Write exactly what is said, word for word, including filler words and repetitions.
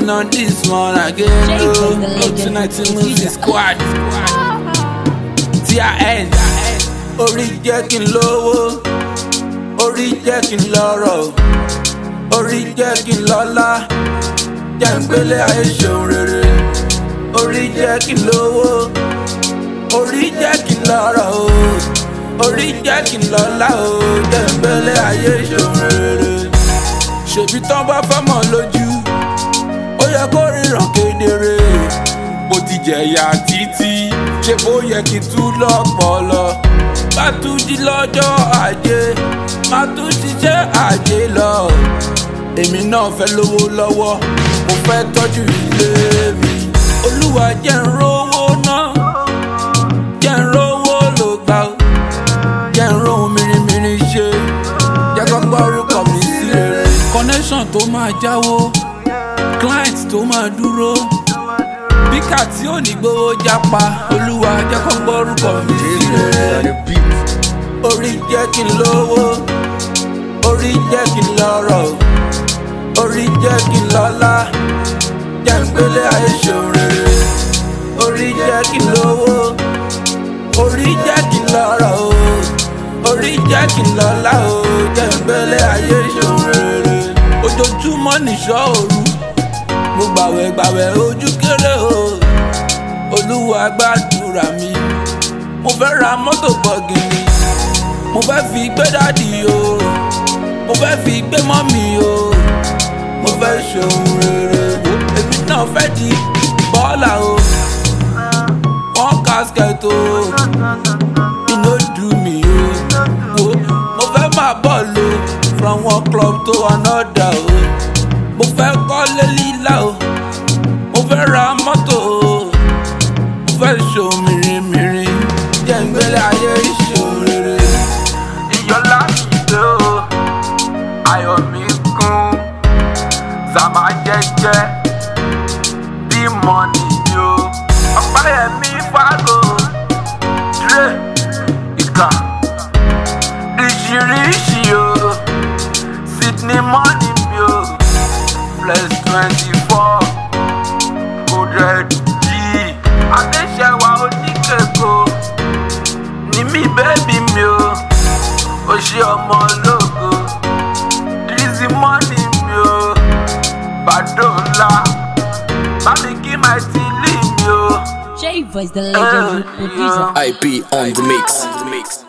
Working on this one again. Oh, tonight in Music Squad. T I N. Orí jẹ́ kí n lówó, orí jẹ́ kí n lọ́rọ̀, orí jẹ́ kí n lọ́lá, jẹ́ n gbélé ayé ṣeun rere. Orí jẹ́ kí n lówó, orí jẹ́ kí n lọ́rọ̀ o, orí jẹ́ kí n lọ́lá o, jẹ́ n gbélé ayé ṣeun rere. Ṣèbí tán bá fẹ́ mọ̀ lójú, ó yẹ kó ríran kedere. Mo ti jẹ̀yà títí, ṣé bó yẹ kí n tún lọ́pọlọ. Má tún jí lọ́jọ́ ajé, má tún ṣiṣẹ́ ajé lọ. Èmi náà fẹ́ lówó lọ́wọ́, mo fẹ́ tọ́jú ilé mi. Olúwa jẹ́ n rówó náà, jẹ́ n rówó ló gbà ó, jẹ́ n róhun mìrìmìrì ṣe, jẹ́ kó gbọ́ orúkọ mi sí rere. Connection tó máa jáwó, client tó máa dúró, bíkà tí ò ní gbówó jápa. Olúwa jẹ́ kó gbọ́ orúkọ mi sí rere. Orí jẹ́ kí n lówó, orí jẹ́ kí n lọ́rọ̀, orí jẹ́ kí n lọ́lá, jẹ́ n gbélé ayé ṣeun rere. Orí jẹ́ kí n lówó, orí jẹ́ kí n lọ́rọ̀ o, orí jẹ́ kí n lọ́lá o, jẹ́ n gbélé ayé ṣeun rere. Ojoojúmọ́ nìṣọ́ òru, mo gbàwẹ̀ gbàwẹ̀ ojú kéré o. Olúwa gbàdúrà mi, mo fẹ́ ra mọ́tò bọ̀gìnì, mo fẹ́ fi gbé dádì o, mo fẹ́ fi gbé mọ́mì o, mo fẹ́ ṣohun rere. Èmi náà fẹ́ di bọ́ọ̀là o, one casket o, e no do me o. Mo fẹ́ máa bọ́ọ̀lù from one club to another o. Mo fẹ́ kọ́lé lílá o, mo fẹ́ ra mọ́tò o, mo fẹ́ ṣohun mìrìmìrì, jẹ́ n gbélé ayé ṣeun rere. Iyọ̀lá mi dé o, ayọ̀ mi kún, Zama jẹ́jẹ́, bí mọ́nì ni o. Ọ̀páyẹmí Fágò, Dre, Ìkà, Ríṣiríṣi o, Sydney Money mi o, Plus twenty-four, Kudred G, Adéṣẹ́wà Oníkèkó, ní mi bébí mi o, ó ṣe ọmọ ológo, Drizzy Money mi o, Bàdó ńlá, bá mi kí my tilly mi o. J Voice, the legendary producer. I P on the mix.